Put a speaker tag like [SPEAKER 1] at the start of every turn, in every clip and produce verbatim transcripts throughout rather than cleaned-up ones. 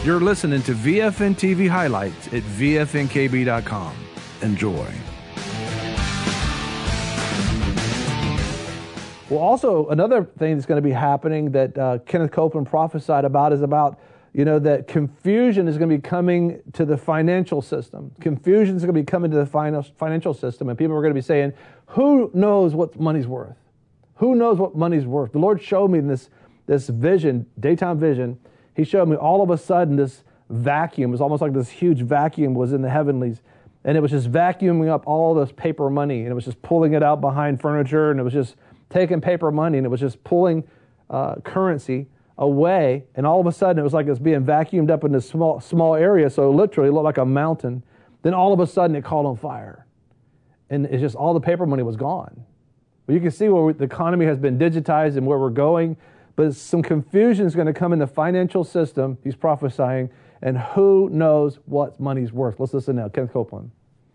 [SPEAKER 1] You're listening to V F N T V highlights at V F N K B dot com. Enjoy.
[SPEAKER 2] Well, also, another thing that's going to be happening that uh, Kenneth Copeland prophesied about is about, you know, that confusion is going to be coming to the financial system. Confusion is going to be coming to the financial system, and people are going to be saying, who knows what money's worth? Who knows what money's worth? The Lord showed me this, this vision, daytime vision. He showed me all of a sudden this vacuum. It was almost like this huge vacuum was in the heavenlies. And it was just vacuuming up all this paper money. And it was just pulling it out behind furniture. And it was just taking paper money. And it was just pulling uh, currency away. And all of a sudden, it was like it was being vacuumed up in this small, small area. So literally, it looked like a mountain. Then all of a sudden, it caught on fire. And it's just all the paper money was gone. Well, you can see where we, the economy has been digitized and where we're going. But some confusion is going to come in the financial system, he's prophesying, and who knows what money's worth. Let's listen now. Kenneth Copeland.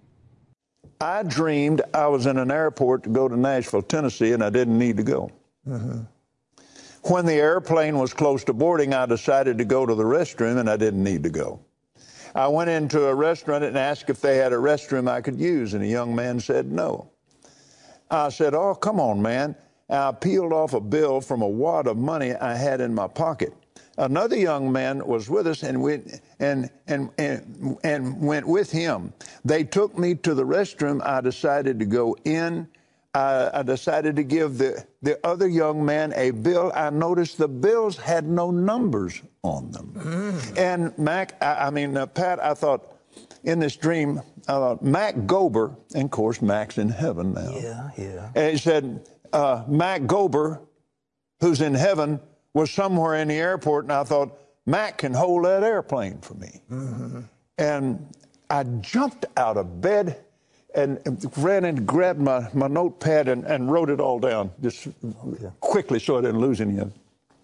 [SPEAKER 3] I dreamed I was in an airport to go to Nashville, Tennessee, and I didn't need to go. Mm-hmm. When the airplane was close to boarding, I decided to go to the restroom, and I didn't need to go. I went into a restaurant and asked if they had a restroom I could use, and a young man said no. I said, oh, come on, man. I peeled off a bill from a wad of money I had in my pocket. Another young man was with us and went, and, and, and, and went with him. They took me to the restroom. I decided to go in. I, I decided to give the, the other young man a bill. I noticed the bills had no numbers on them. Mm. And Mac, I, I mean, uh, Pat, I thought, in this dream, I thought, Mac Gober, and of course, Mac's in heaven now.
[SPEAKER 4] Yeah, yeah.
[SPEAKER 3] And he said, Uh, Mac Gober, who's in heaven, was somewhere in the airport, and I thought, Mac can hold that airplane for me. Mm-hmm. And I jumped out of bed and ran and grabbed my, my notepad and, and wrote it all down, just yeah. quickly so I didn't lose any of it.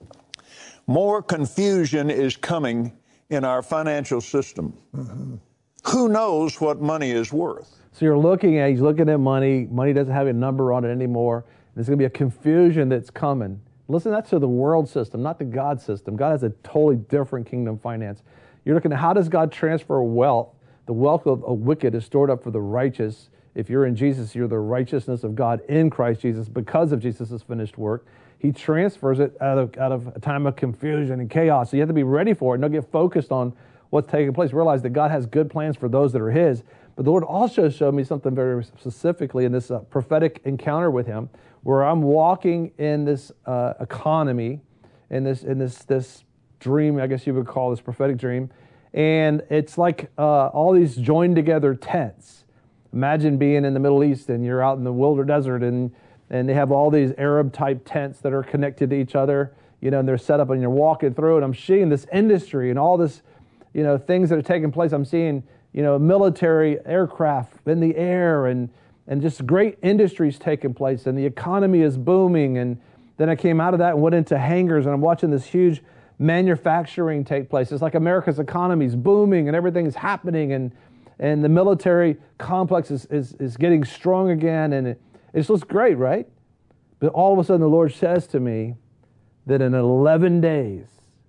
[SPEAKER 3] More confusion is coming in our financial system. Mm-hmm. Who knows what money is worth?
[SPEAKER 2] So you're looking at, he's looking at money. Money doesn't have a number on it anymore. There's going to be a confusion that's coming. Listen, that's to the world system, not the God system. God has a totally different kingdom finance. You're looking at how does God transfer wealth? The wealth of a wicked is stored up for the righteous. If you're in Jesus, you're the righteousness of God in Christ Jesus because of Jesus' finished work. He transfers it out of, out of a time of confusion and chaos. So you have to be ready for it and don't get focused on what's taking place. Realize that God has good plans for those that are His. But the Lord also showed me something very specifically in this uh, prophetic encounter with Him, where I'm walking in this uh, economy, in this in this this dream, I guess you would call this prophetic dream, and it's like uh, all these joined together tents. Imagine being in the Middle East and you're out in the wilder desert, and and they have all these Arab type tents that are connected to each other, you know, and they're set up, and you're walking through, and I'm seeing this industry and all this, you know, things that are taking place. I'm seeing, you know, military aircraft in the air and and just great industries taking place, and the economy is booming. And then I came out of that and went into hangars, and I'm watching this huge manufacturing take place. It's like America's economy is booming and everything is happening, and and the military complex is, is, is getting strong again, and it, it just looks great, right? But all of a sudden the Lord says to me that in eleven days,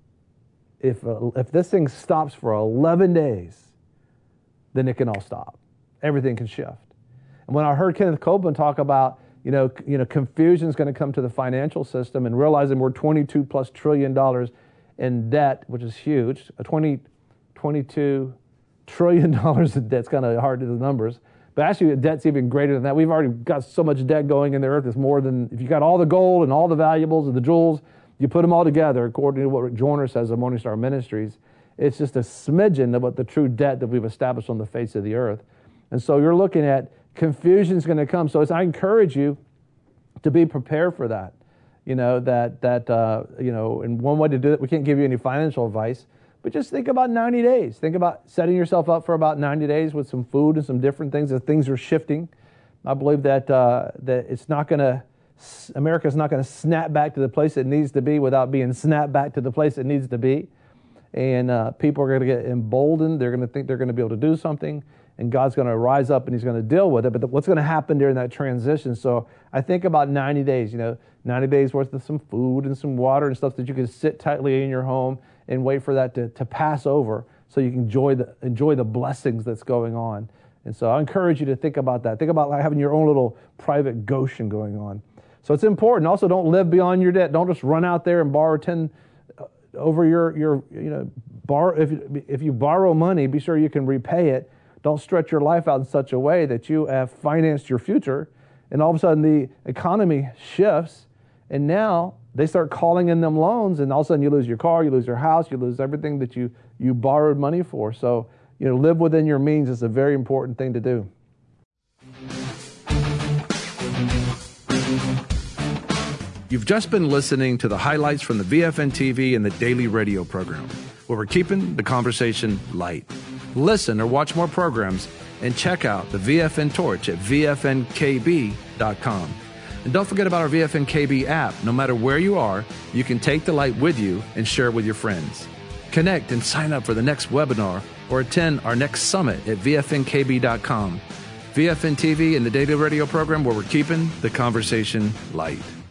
[SPEAKER 2] if, uh, if this thing stops for eleven days, then it can all stop. Everything can shift. And when I heard Kenneth Copeland talk about, you know, you know, confusion is going to come to the financial system, and realizing we're twenty-two plus trillion dollars in debt, which is huge, a twenty, twenty-two trillion dollars in debt. It's kind of hard to do the numbers, but actually the debt's even greater than that. We've already got so much debt going in the earth. It's more than, if you got all the gold and all the valuables and the jewels, you put them all together, according to what Rick Joyner says of Morning Star Ministries, it's just a smidgen of what the true debt that we've established on the face of the earth. And so you're looking at confusion's going to come. So it's, I encourage you to be prepared for that. You know, that, that uh, you know, and one way to do it, we can't give you any financial advice, but just think about ninety days. Think about setting yourself up for about ninety days with some food and some different things as things are shifting. I believe that uh, that it's not going to, America's not going to snap back to the place it needs to be without being snapped back to the place it needs to be. And uh, people are going to get emboldened. They're going to think they're going to be able to do something, and God's going to rise up and He's going to deal with it. But the, what's going to happen during that transition? So I think about ninety days, you know, ninety days worth of some food and some water and stuff that you can sit tightly in your home and wait for that to, to pass over so you can enjoy the, enjoy the blessings that's going on. And so I encourage you to think about that. Think about like having your own little private Goshen going on. So it's important. Also, don't live beyond your debt. Don't just run out there and borrow ten over your, your you know, borrow, if, if you borrow money, be sure you can repay it. Don't stretch your life out in such a way that you have financed your future, and all of a sudden the economy shifts, and now they start calling in them loans, and all of a sudden you lose your car, you lose your house, you lose everything that you, you borrowed money for. So, you know, live within your means is a very important thing to do.
[SPEAKER 1] You've just been listening to the highlights from the V F N T V and the daily radio program, where we're keeping the conversation light. Listen or watch more programs and check out the V F N Torch at V F N K B dot com. And don't forget about our V F N K B app. No matter where you are, you can take the light with you and share it with your friends. Connect and sign up for the next webinar or attend our next summit at V F N K B dot com. V F N T V and the daily radio program, where we're keeping the conversation light.